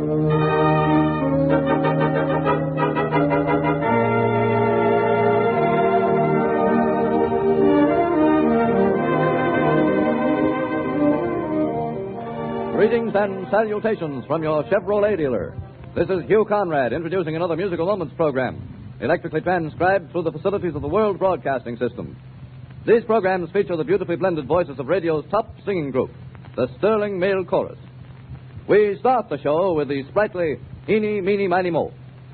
Greetings and salutations from your Chevrolet dealer. This is Hugh Conrad introducing another Musical Moments program, electrically transcribed through the facilities of the World Broadcasting System. These programs feature the beautifully blended voices of radio's top singing group, the Sterling Male Chorus. We start the show with the sprightly Eeny, Meeny, Miny, Mo.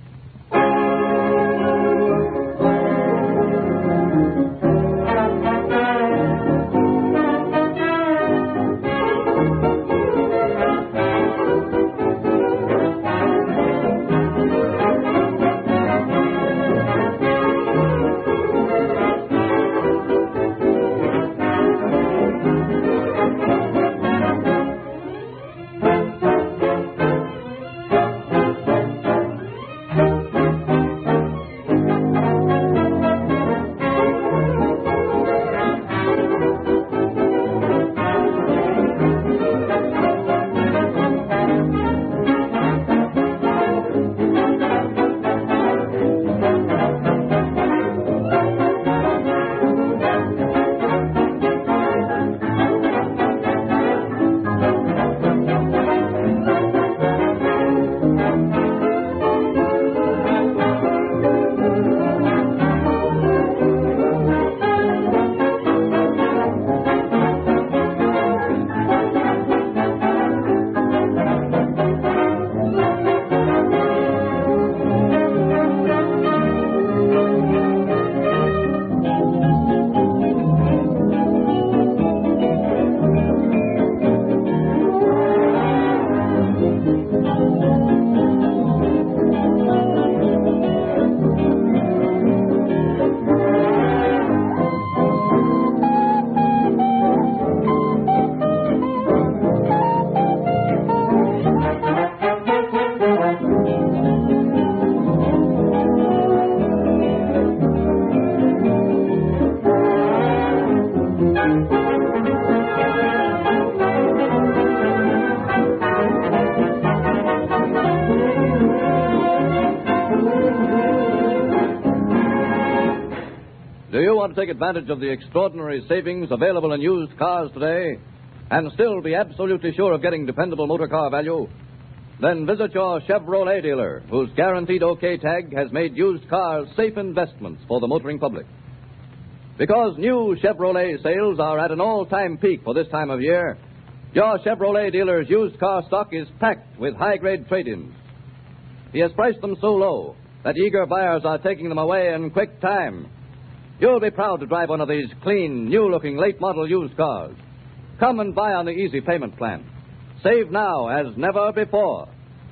Do you want to take advantage of the extraordinary savings available in used cars today and still be absolutely sure of getting dependable motor car value? Then visit your Chevrolet dealer, whose guaranteed OK tag has made used cars safe investments for the motoring public. Because new Chevrolet sales are at an all-time peak for this time of year, your Chevrolet dealer's used car stock is packed with high-grade trade-ins. He has priced them so low that eager buyers are taking them away in quick time. You'll be proud to drive one of these clean, new-looking late-model used cars. Come and buy on the easy payment plan. Save now as never before.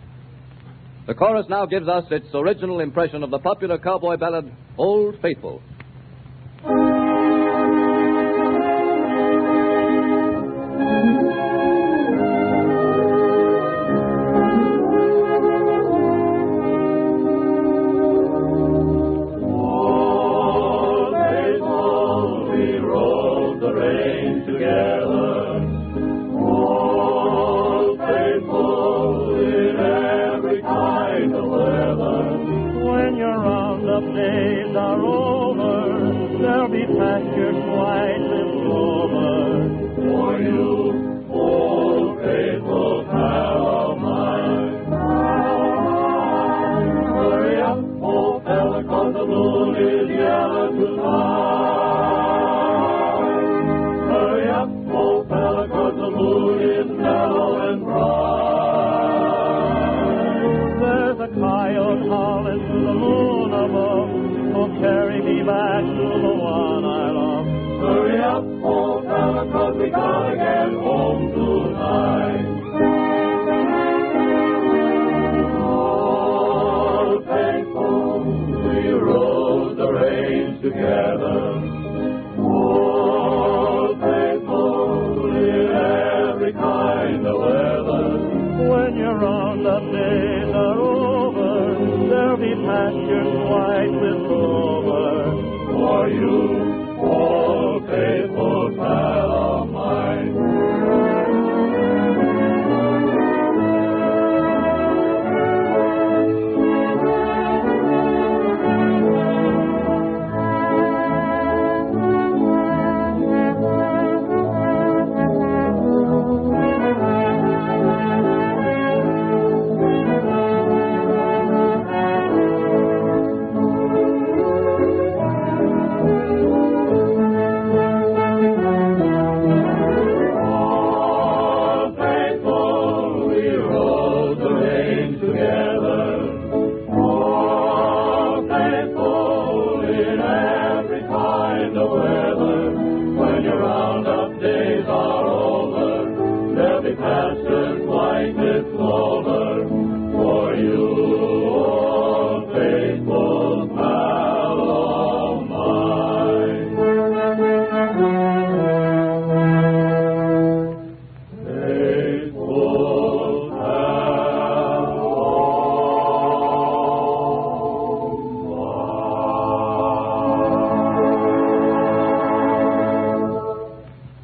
The chorus now gives us its original impression of the popular cowboy ballad, Old Faithful. Days are over, there'll be pastures white with clover for you, old faithful pal of mine. Hurry up, old fella, 'cause the moon is yellow tonight. Hurry up, old fella, 'cause the moon is mellow and bright. There's a coyote howling to the moon above, carry me back to the one I love. Hurry up, old fella, 'cause we gotta get home tonight. Old faithful, we rode the range together. Old faithful, in every kind of weather. When your roundup days are over, there'll be pastures white with clover for you, old faithful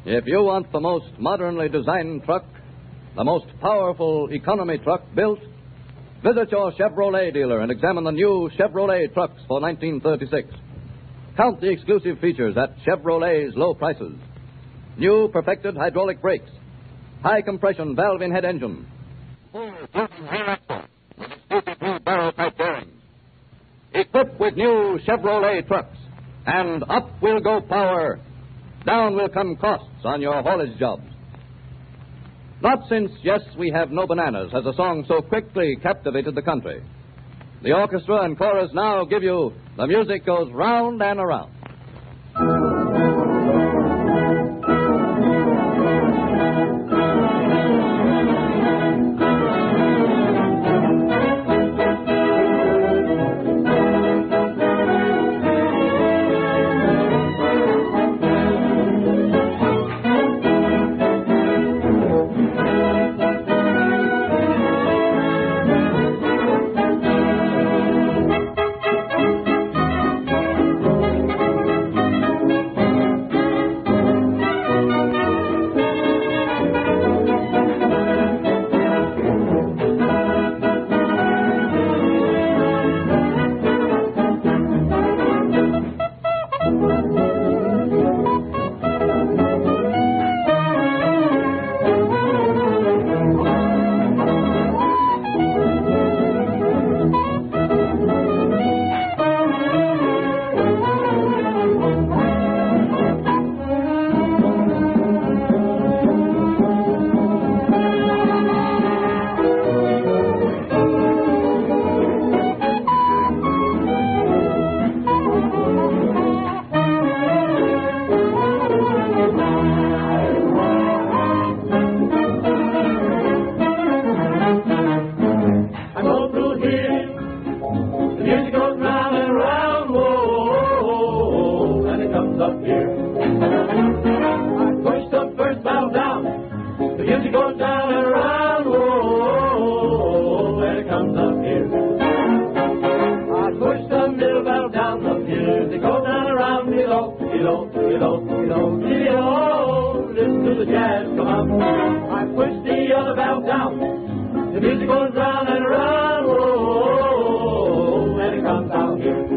If you want the most modernly designed truck, the most powerful economy truck built, visit your Chevrolet dealer and examine the new Chevrolet trucks for 1936. Count the exclusive features at Chevrolet's low prices. New perfected hydraulic brakes, high compression valve in head engine, full floating rear axle with exclusive new barrel type bearings. Equipped with new Chevrolet trucks, and up will go power, down will come costs on your haulage jobs. Not since Yes, We Have No Bananas has a song so quickly captivated the country. The orchestra and chorus now give you The Music Goes Round and Around. Listen to the jazz come up. I push the other valve down. The music goes round and around. Whoa, and it comes out here.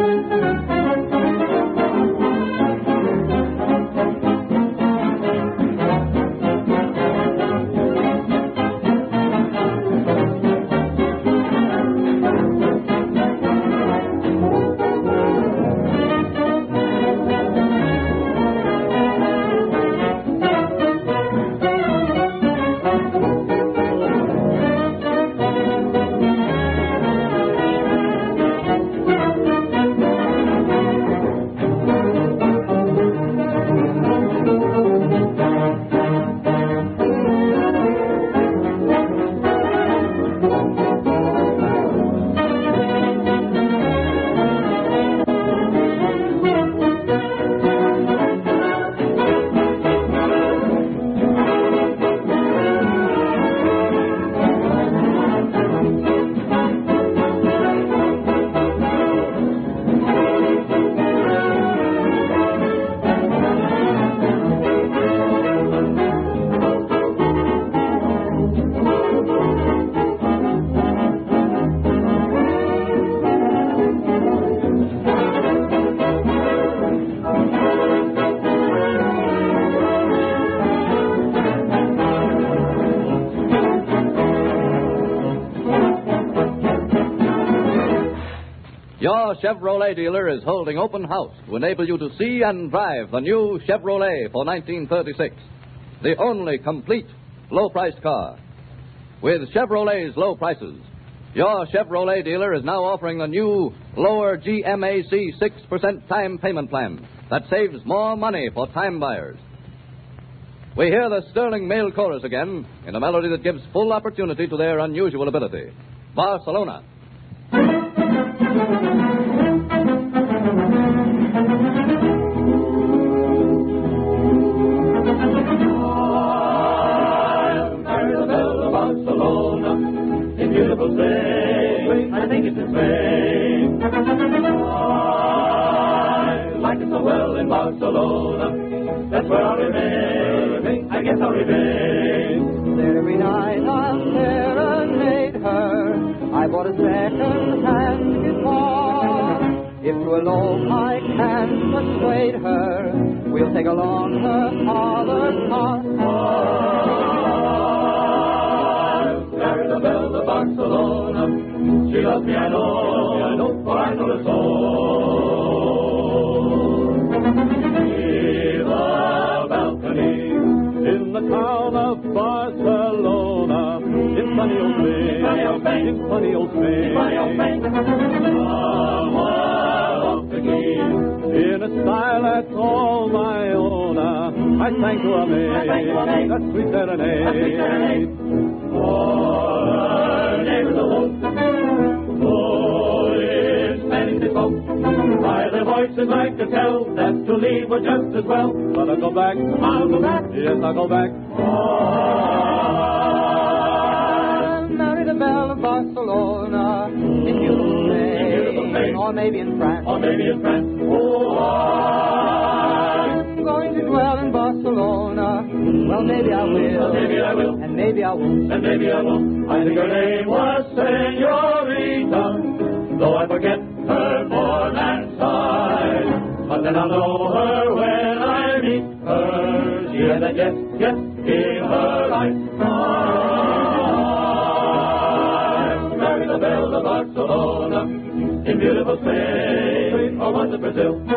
Your Chevrolet dealer is holding open house to enable you to see and drive the new Chevrolet for 1936, the only complete low-priced car. With Chevrolet's low prices, your Chevrolet dealer is now offering the new lower GMAC 6% time payment plan that saves more money for time buyers. We hear the sterling male chorus again in a melody that gives full opportunity to their unusual ability. Barcelona. Beautiful thing, I think it's in Spain. I like it so well in Barcelona, that's where I'll remain. guess I'll remain. There every night I'll serenade her. I bought a second-hand guitar. If to elope I can persuade her, we'll take along her father's car. Maribel of Barcelona, she loves me, I know, for I know the soul. See the balcony in the town of Barcelona, in sunny old Spain, in sunny old Spain, in a style that's all my own, I sang to a maid, that sweet serenade. For her neighbors alone, is planning this boat. By their voices I could tell that to leave were just as well. But I'll go back, yes, I'll go back. Maribel of Barcelona, in beautiful Spain, or maybe in France. Oh, I'm going to dwell in Barcelona. Well, maybe I will. And maybe I won't. I think her name was Senorita, though I forget her form and size. But then I'll know her when I meet her. She has that yes in her eyes. Maribel of Barcelona, in beautiful Spain, or was it Brazil?